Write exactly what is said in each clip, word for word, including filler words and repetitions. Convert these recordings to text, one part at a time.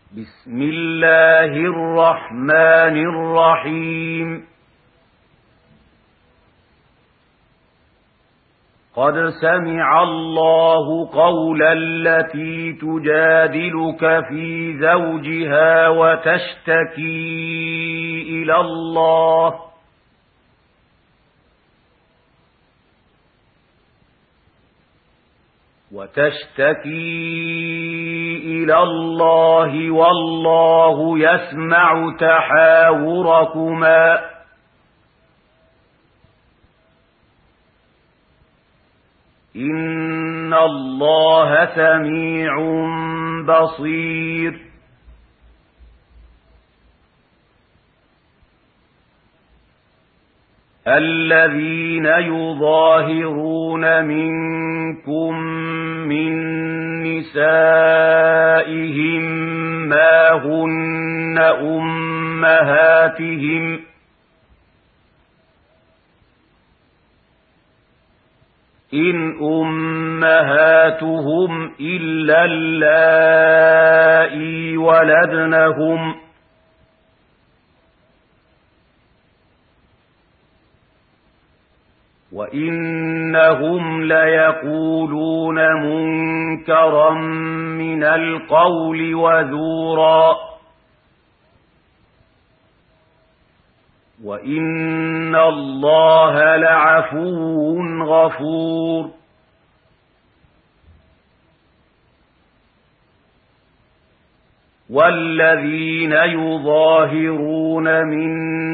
بسم الله الرحمن الرحيم قد سمع الله قول التي تجادلك في زوجها وتشتكي إلى الله وتشتكي إلى الله والله يسمع تحاوركما إن الله سميع بصير الذين يظاهرون منكم من نسائهم ما هن أمهاتهم إن أمهاتهم إلا اللائي ولدنهم وإنهم ليقولون منكرا من القول وزورا وإن الله لعفو غفور والذين يظاهرون من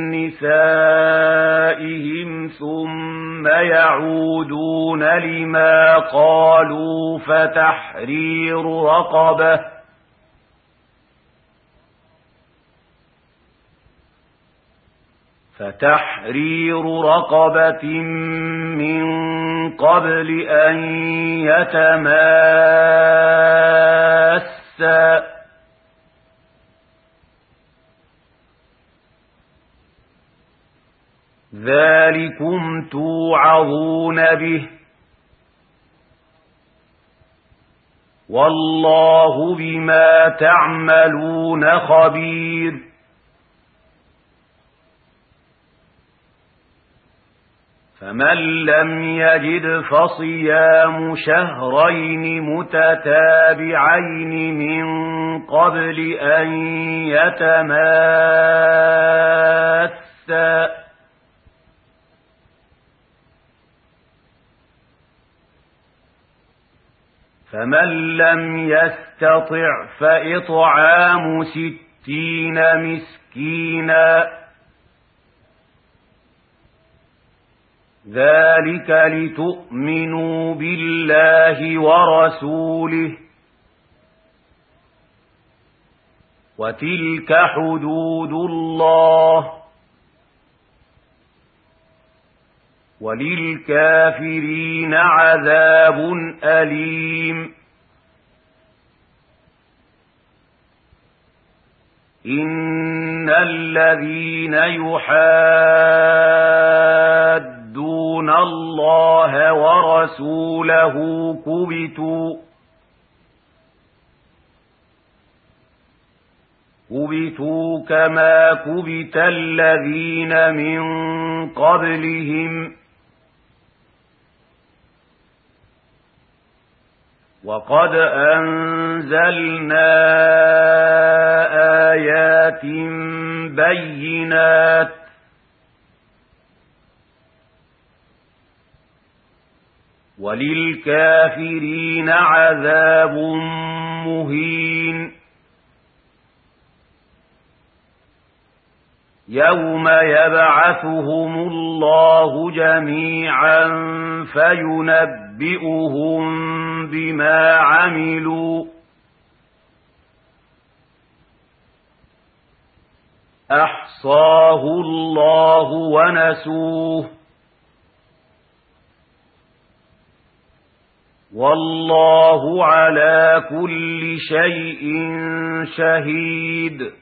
نسائهم ثم يعودون لما قالوا فتحرير رقبة فتحرير رقبة من قبل أن يتماسا ذلكم توعظون به والله بما تعملون خبير فمن لم يجد فصيام شهرين متتابعين من قبل أن يتماسا فمن لم يستطع فإطعام ستين مسكينا ذلك لتؤمنوا بالله ورسوله وتلك حدود الله وللكافرين عذاب أليم إن الذين يحادون الله ورسوله كبتوا كبتوا كما كبت الذين من قبلهم وقد أنزلنا آيات بينات وللكافرين عذاب مهين يوم يبعثهم الله جميعا فينبئهم بما عملوا أحصاه الله ونسوه والله على كل شيء شهيد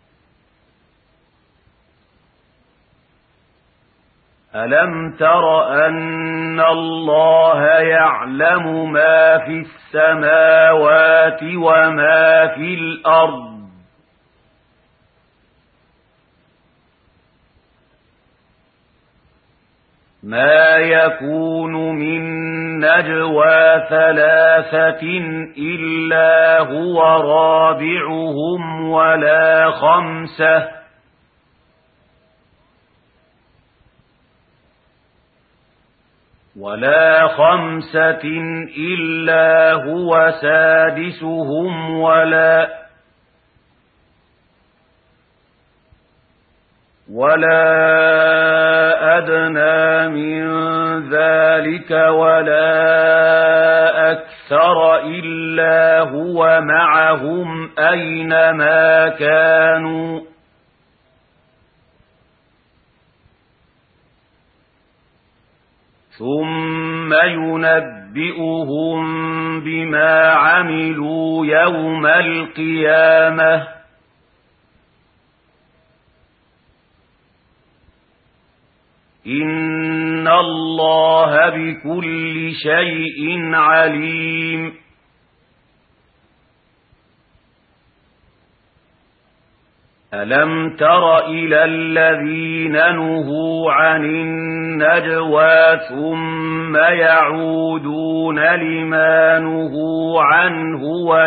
ألم تر أن الله يعلم ما في السماوات وما في الأرض ما يكون من نجوى ثلاثة إلا هو رابعهم ولا خمسة ولا خمسة إلا هو سادسهم ولا ولا أدنى من ذلك ولا أكثر إلا هو معهم أينما كانوا ثم ينبئهم بما عملوا يوم القيامة إن الله بكل شيء عليم ألم تر إلى الذين نهوا عن النجوى ثم يعودون لما نهوا عنه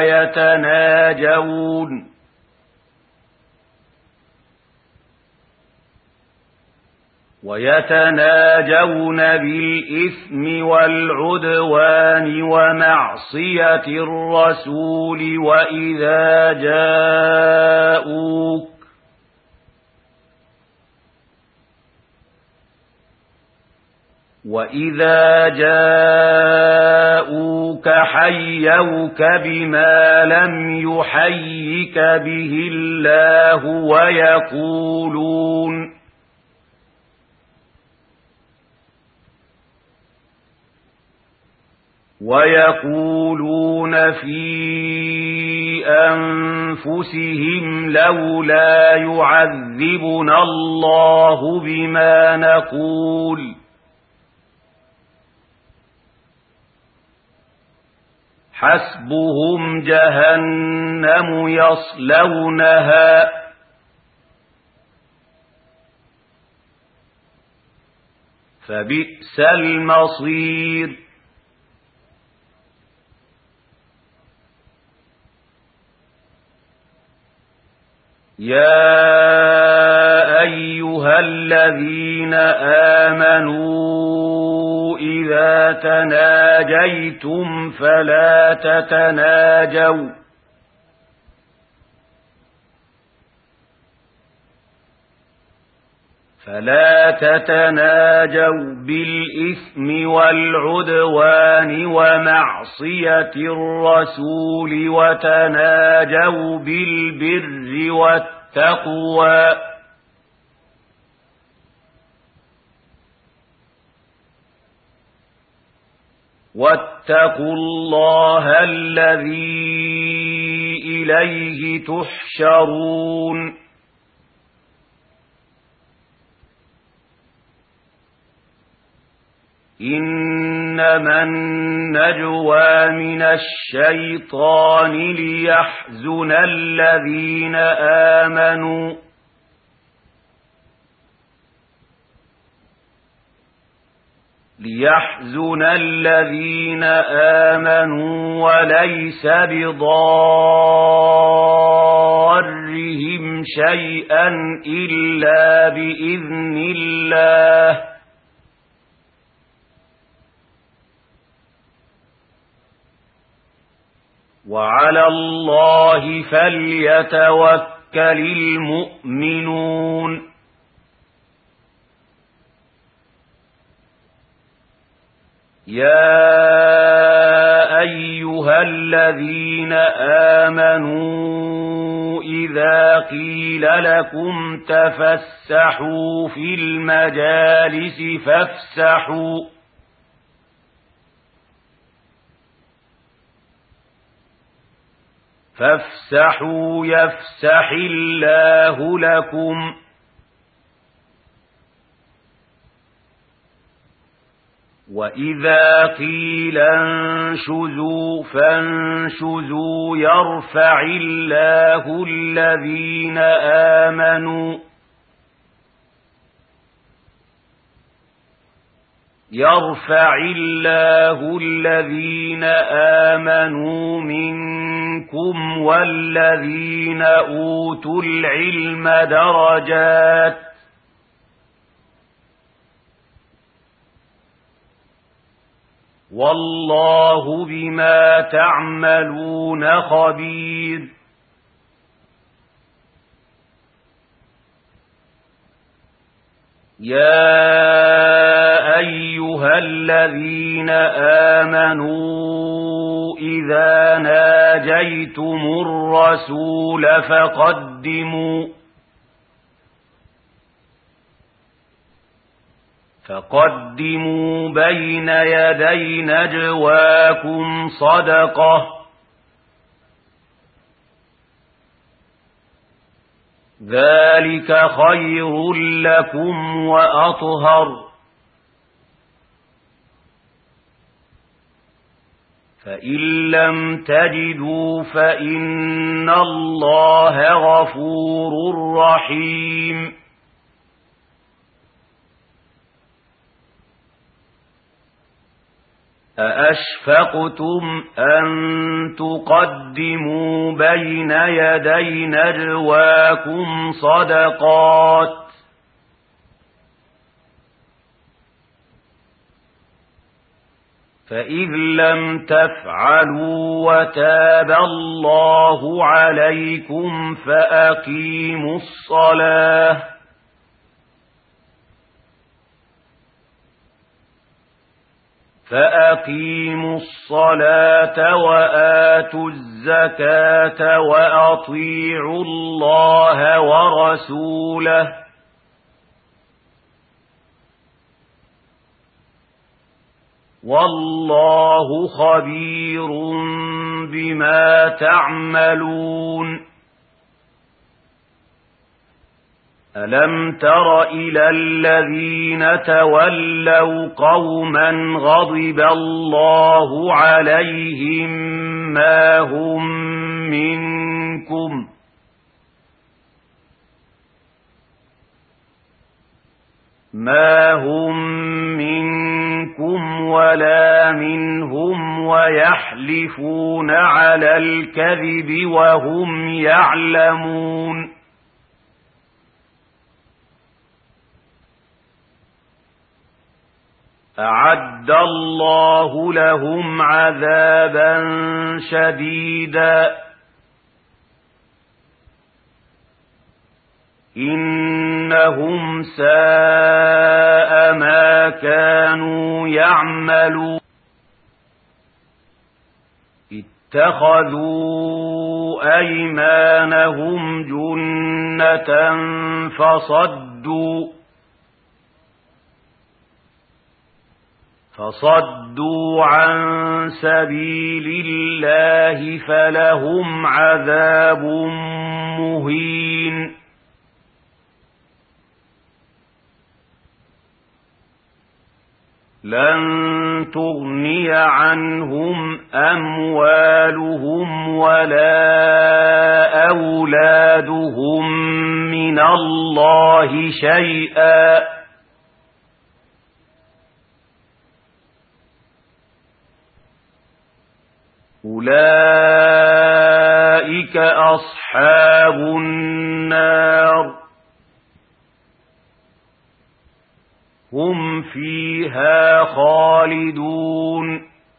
ويتناجون ويتناجون بالإثم والعدوان ومعصية الرسول وإذا جاءوك وإذا جاءوك حيوك بما لم يحيك به الله ويقولون ويقولون في أنفسهم لولا يعذبنا الله بما نقول حسبهم جهنم يصلونها فبئس المصير يا أيها الذين آمنوا إذا تناجيتم فلا تتناجوا فلا تتناجوا بالإثم والعدوان ومعصية الرسول وتناجوا بالبر والتقوى واتقوا الله الذي إليه تحشرون إنما النجوى من الشيطان ليحزن الذين آمنوا ليحزن الذين آمنوا وليس بضارهم شيئا إلا بإذن الله وعلى الله فليتوكل المؤمنون يا أيها الذين آمنوا إذا قيل لكم تفسحوا في المجالس فافسحوا فافسحوا يفسح الله لكم وإذا قيل انشزوا فانشزوا يرفع الله الذين آمنوا يرفع الله الذين آمنوا منكم والذين أوتوا العلم درجات والله بما تعملون خبير يا أيها الذين آمنوا إذا ناجيتم الرسول فقدموا فقدموا بين يدي نجواكم صدقة ذلك خير لكم وأطهر فإن لم تجدوا فإن الله غفور رحيم أأشفقتم أن تقدموا بين يدي نجواكم صدقات فإذ لم تفعلوا وتاب الله عليكم فأقيموا الصلاة فأقيموا الصلاة وآتوا الزكاة وأطيعوا الله ورسوله والله خبير بما تعملون ألم تر إلى الذين تولوا قوما غضب الله عليهم ما هم منكم ما هم منكم ولا منهم ويحلفون على الكذب وهم يعلمون أعد الله لهم عذابا شديدا إنهم ساء ما كانوا يعملون اتخذوا أيمانهم جنة فصدوا فصدوا عن سبيل الله فلهم عذاب مهين لن تغني عنهم أموالهم ولا أولادهم من الله شيئا أولئك أصحاب النار هم فيها خالدون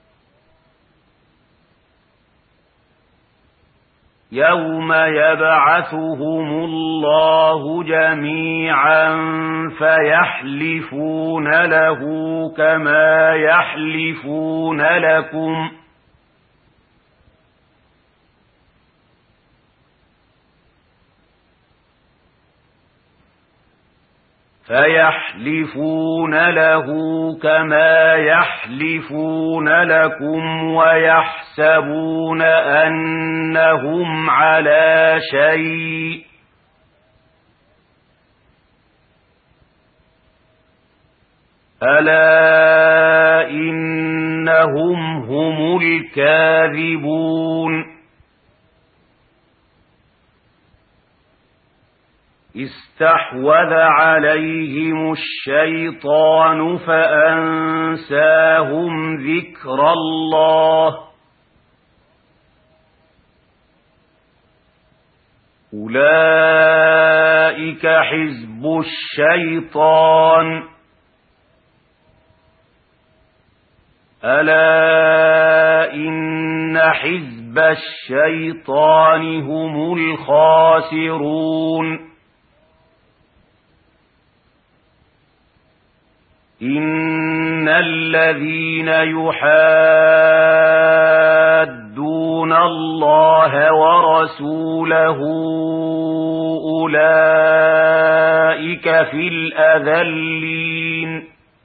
يوم يبعثهم الله جميعا فيحلفون له كما يحلفون لكم فيحلفون له كما يحلفون لكم ويحسبون أنهم على شيء ألا إنهم هم الكاذبون استحوذ عليهم الشيطان فأنساهم ذكر الله أولئك حزب الشيطان ألا إن حزب الشيطان هم الخاسرون إن الذين يحادون الله ورسوله أولئك في الأذلين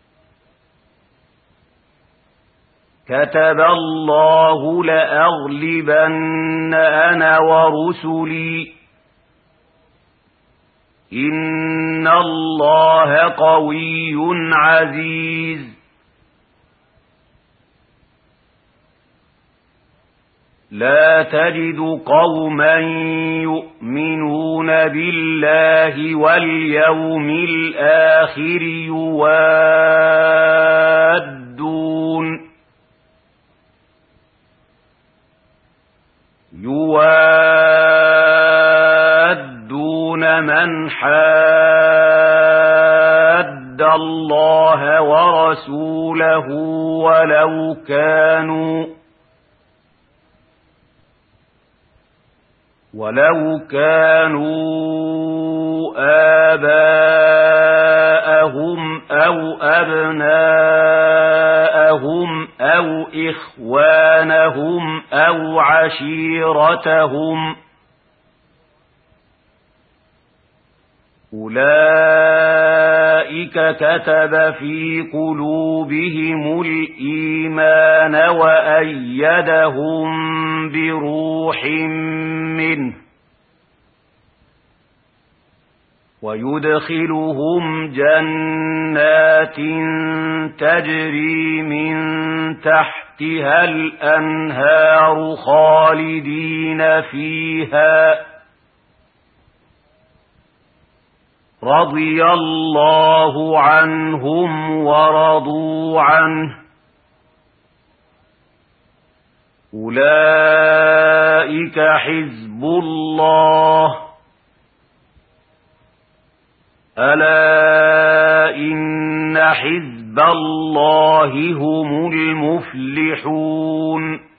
كتب الله لأغلبن أنا ورسلي إن الله قوي عزيز لا تجد قوما يؤمنون بالله واليوم الآخر يوادون يوادون من حاد الله ورسوله ولو كانوا ولو كانوا آباءهم أو أبناءهم أو إخوانهم أو عشيرتهم أولئك كتب في قلوبهم الإيمان وأيدهم بروح منه ويدخلهم جنات تجري من تحتها الأنهار خالدين فيها رضي الله عنهم ورضوا عنه أولئك حزب الله ألا إن حزب الله هم المفلحون